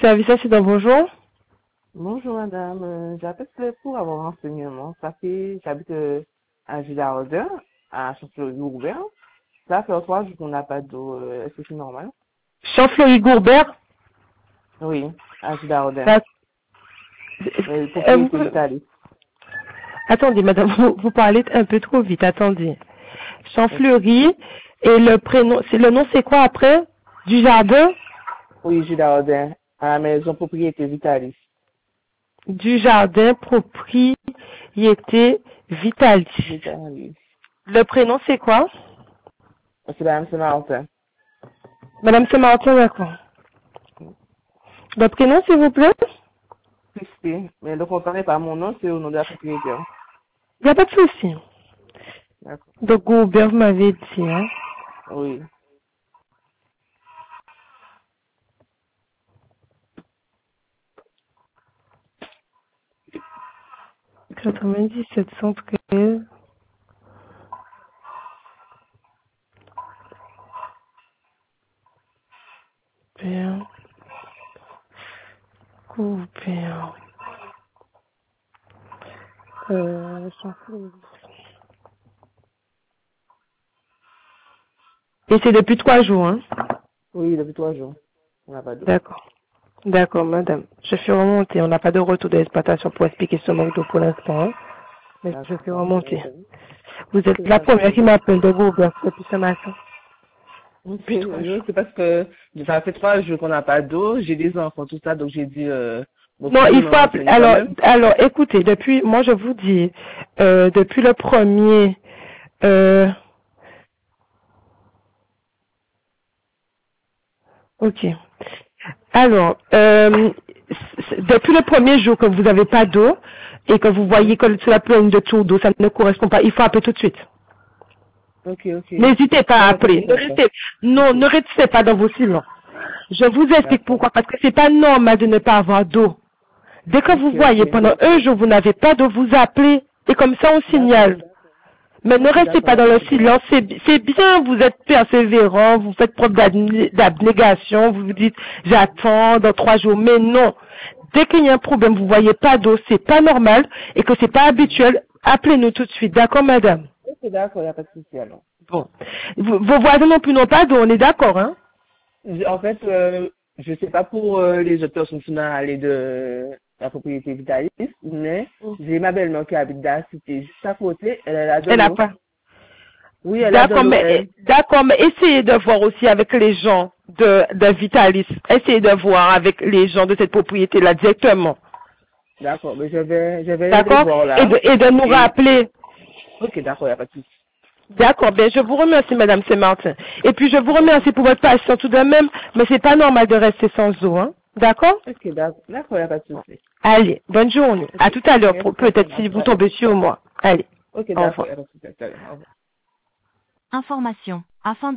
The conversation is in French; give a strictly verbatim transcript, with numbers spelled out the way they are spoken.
Service accident, bonjour. Bonjour madame, euh, j'appelle pour avoir un renseignement. Ça fait, j'habite euh, à Gillardin, à Champfleury-Goubert. Ça fait trois jours qu'on n'a pas d'eau. Euh, Est-ce que c'est normal? Champfleury-Gourbert. Oui, à Gillardin. D'ac- Euh, Euh, propriété vous- d'Italie. attendez, madame, vous, vous parlez un peu trop vite, attendez. Ok. Champfleury, et le prénom, c'est le nom c'est quoi après? Du jardin? Oui, Gillardin, à la maison propriété Vitalis. Du jardin, propriété, Vitalis. Vitalis. Le prénom c'est quoi? C'est madame Saint-Martin. Madame Saint-Martin, d'accord. Le prénom s'il vous plaît? Crispé. Mais le compte n'est pas mon nom, c'est au nom de la propriétaire. Il n'y a pas de souci. D'accord. Donc, Goubert, vous m'avez dit, hein. Oui. quatre-vingt-dix-sept cent treize. Goubert. Goubert. Euh, Champfleury. Et c'est depuis trois jours, hein. Oui, depuis trois jours. On n'a pas d'eau. D'accord. D'accord, madame. Je fais remonter. On n'a pas de retour d'exploitation pour expliquer ce manque d'eau pour l'instant, hein. Mais je fais D'accord. remonter. Vous êtes Ok, la première d'accord. qui m'appelle de Goubert depuis ce matin. Ok, Depuis trois non, jours. c'est parce que ça fait trois jours qu'on n'a pas d'eau, j'ai des enfants, tout ça, donc j'ai dit, euh, bon, Non, pouvez il me faut appeler. renseigner quand Alors, même. alors, écoutez, depuis, moi je vous dis, euh, depuis le premier, euh, ok. Alors, euh, c- depuis le premier jour que vous n'avez pas d'eau et que vous voyez Mhm. que sur la plaine de tour d'eau, ça ne correspond pas, il faut appeler tout de suite. Ok, ok. N'hésitez pas Ça à va, appeler. c'est Ne comme ça. restez, non, Ok, ne restez pas dans vos silences. Je vous explique d'accord. pourquoi. Parce que c'est pas normal de ne pas avoir d'eau. Dès que Ok, vous voyez ok. pendant un jour vous n'avez pas d'eau, vous appelez et comme ça on D'accord. signale. Mais ne Ok, restez d'accord, il pas n'y a dans pas de le souci. silence. C'est c'est bien, vous êtes persévérant, vous faites preuve d'abné- d'abnégation, vous vous dites j'attends dans trois jours. Mais non. Dès qu'il y a un problème, vous voyez pas d'eau, c'est pas normal et que c'est pas Mhm. habituel, appelez-nous tout de suite. D'accord, madame? Ok, d'accord, il n'y a pas de souci alors. Bon. Vos vos voisins non plus n'ont pas d'eau, on est d'accord, hein? Je- En fait, euh, je sais pas pour euh, les autres personnes qui sont allées de la propriété vitaliste, mais j'ai ma belle-mère qui habite dans la cité juste à côté, elle, elle a de Elle n'a l'eau. pas. Oui, elle a de D'accord, l'eau, mais elle. d'accord, mais essayez de voir aussi avec les gens de, de Vitalis. Essayez de voir avec les gens de cette propriété-là directement. D'accord, mais je vais, je vais les D'accord? voir Et là. de, et de nous Et, rappeler. ok, d'accord, il n'y a pas de souci. D'accord, ben je vous remercie, Madame Saint-Martin. Et puis je vous remercie pour votre patience tout de même, mais c'est pas normal de rester sans eau, hein? D'accord? Ok, d'accord, d'accord, il n'y a pas de souci. Allez, bonne journée. À Ok, tout à l'heure, pour- merci, peut-être si vous merci. tombez sur moi. Allez, Ok, au d'accord, revoir. il n'y a pas de souci. Au revoir. Information. Afin